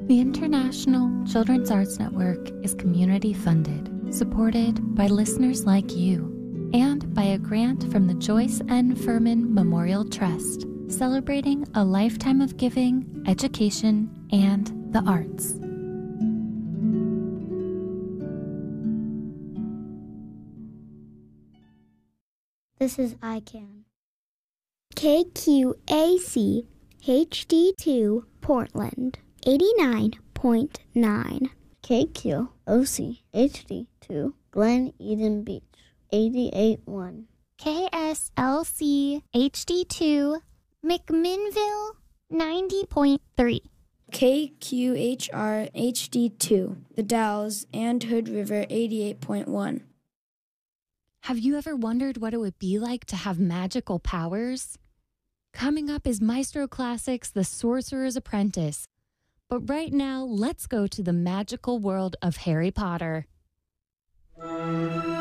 The International Children's Arts Network is community funded, supported by listeners like you, and by a grant from the Joyce N. Furman Memorial Trust, celebrating a lifetime of giving, education, and the arts. This is ICANN. KQAC HD2 Portland 89.9. KQOC HD2 Glen Eden Beach 88.1. KSLC HD2 McMinnville 90.3. KQHR HD2 The Dalles and Hood River 88.1. Have you ever wondered what it would be like to have magical powers? Coming up is Maestro Classics' The Sorcerer's Apprentice. But right now, let's go to the magical world of Harry Potter.